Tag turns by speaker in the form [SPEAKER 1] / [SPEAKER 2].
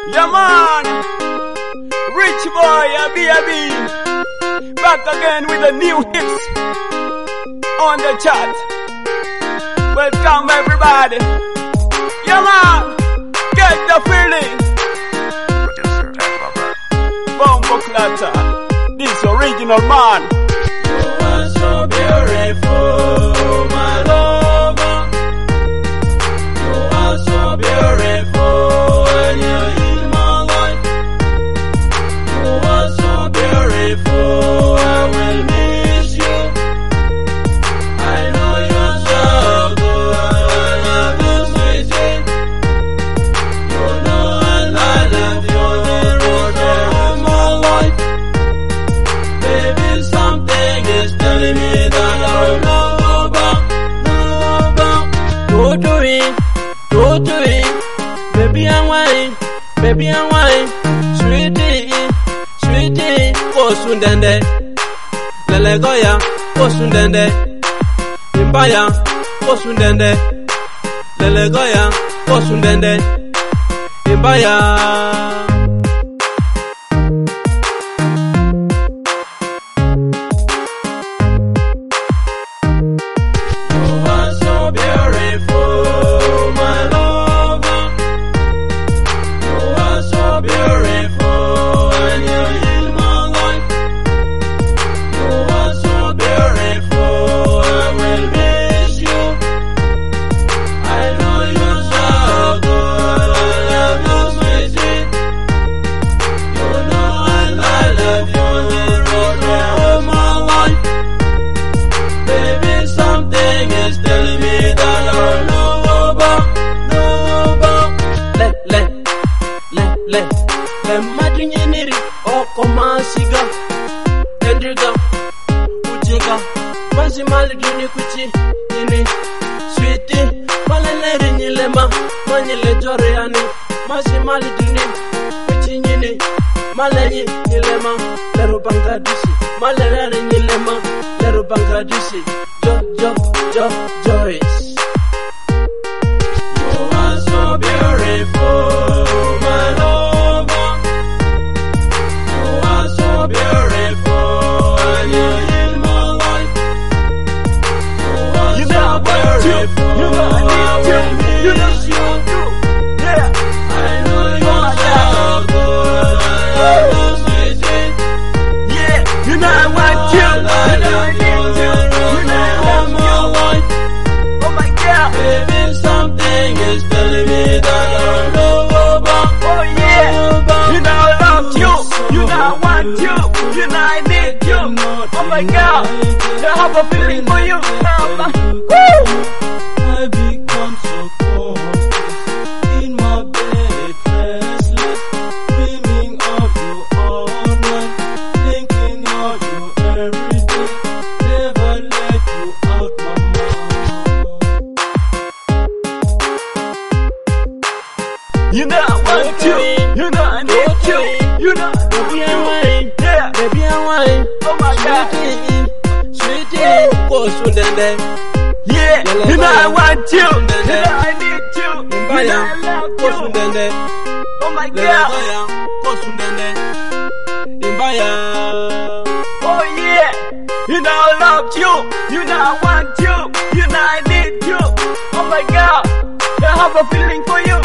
[SPEAKER 1] Yeah man, Rich Boy, B.I.B. Back again with the new hits on the chat. Welcome everybody. Yeah man, get the feeling. Bombo Clatter, this original man.
[SPEAKER 2] You are so beautiful, my lover. You are so beautiful when you're in my life. You are so beautiful, I will miss you. I know you're so good, I love you sweetie. You know I love you, the rest of my life. Baby, something is telling me that I love about. Go to it, baby I'm wine, sweetie, go sundende, lele goya, go sundende, imbaya, go sundende, lele goya, go sundende, imbaya. Le madrinye niri oko masiga Endriga Ujiga Basi mali duni kuchi Nini Sweetie Malele nyilema Manyele jore yani Basi mali duni Kuchi nini Malenyi nyilema Leru Bangladeshi Malele nyilema Leru Bangladeshi Joyce. You are so beautiful, my lover. You are so beautiful, and you're in my life. You are so beautiful, I will miss you.
[SPEAKER 1] Yeah,
[SPEAKER 2] I know you're so good, I love you sweetie.
[SPEAKER 1] yeah, you know I want you, you know I need you, you know I love you. Oh my God,
[SPEAKER 2] baby, something is telling me that I love about.
[SPEAKER 1] oh yeah, you know I love you, you know I want you, you know I need you. Oh my God, I have a feeling for you, Mama. Woo!
[SPEAKER 2] I become so cold in my bed, restless, dreaming of you all night, thinking of you every day, never let you out my mind.
[SPEAKER 1] You know I want you, you know I need you, you know I love
[SPEAKER 2] Baby, I'm
[SPEAKER 1] you.
[SPEAKER 2] wine,
[SPEAKER 1] Yeah,
[SPEAKER 2] baby, I'm wine,
[SPEAKER 1] oh my God,
[SPEAKER 2] sweetie, go sundende.
[SPEAKER 1] yeah, you know I want you, you know I need you, you know I love you. Oh my God, oh yeah, you know I love you, you know I want you, you know I need you. Oh my God, I have a feeling for you.